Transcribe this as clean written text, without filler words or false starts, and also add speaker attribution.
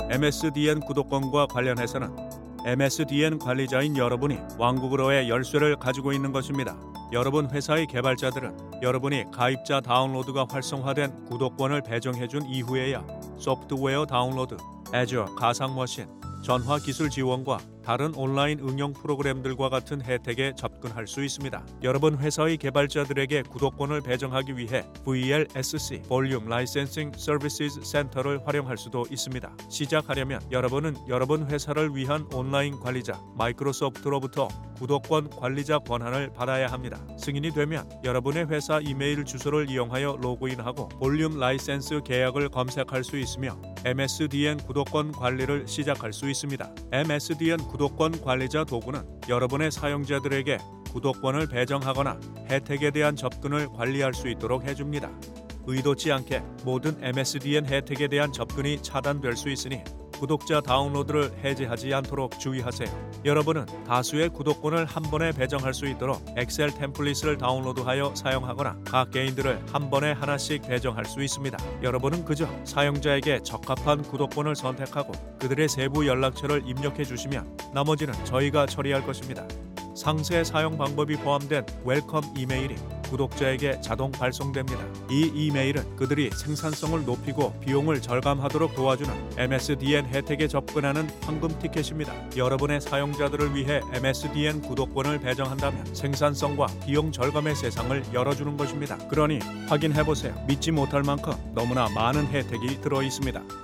Speaker 1: MSDN 구독권과 관련해서는 MSDN 관리자인 여러분이 왕국으로의 열쇠를 가지고 있는 것입니다. 여러분 회사의 개발자들은 여러분이 가입자 다운로드가 활성화된 구독권을 배정해준 이후에야 소프트웨어 다운로드, 애저 가상머신, 전화 기술 지원과 다른 온라인 응용 프로그램들과 같은 혜택에 접근할 수 있습니다. 여러분 회사의 개발자들에게 구독권을 배정하기 위해 VLSC Volume Licensing Services Center를 활용할 수도 있습니다. 시작하려면 여러분은 여러분 회사를 위한 온라인 관리자 마이크로소프트로부터 구독권 관리자 권한을 받아야 합니다. 승인이 되면 여러분의 회사 이메일 주소를 이용하여 로그인하고 볼륨 라이센스 계약을 검색할 수 있으며 MSDN 구독권 관리를 시작할 수 있습니다. MSDN 구독권 관리자 도구는 여러분의 사용자들에게 구독권을 배정하거나 혜택에 대한 접근을 관리할 수 있도록 해줍니다. 의도치 않게 모든 MSDN 혜택에 대한 접근이 차단될 수 있으니 구독자 다운로드를 해제하지 않도록 주의하세요. 여러분은 다수의 구독권을 한 번에 배정할 수 있도록 엑셀 템플릿을 다운로드하여 사용하거나 각 개인들을 한 번에 하나씩 배정할 수 있습니다. 여러분은 그저 사용자에게 적합한 구독권을 선택하고 그들의 세부 연락처를 입력해 주시면 나머지는 저희가 처리할 것입니다. 상세 사용 방법이 포함된 웰컴 이메일이 구독자에게 자동 발송됩니다. 이 이메일은 그들이 생산성을 높이고 비용을 절감하도록 도와주는 MSDN 혜택에 접근하는 황금 티켓입니다. 여러분의 사용자들을 위해 MSDN 구독권을 배정한다면 생산성과 비용 절감의 세상을 열어주는 것입니다. 그러니 확인해보세요. 믿지 못할 만큼 너무나 많은 혜택이 들어 있습니다.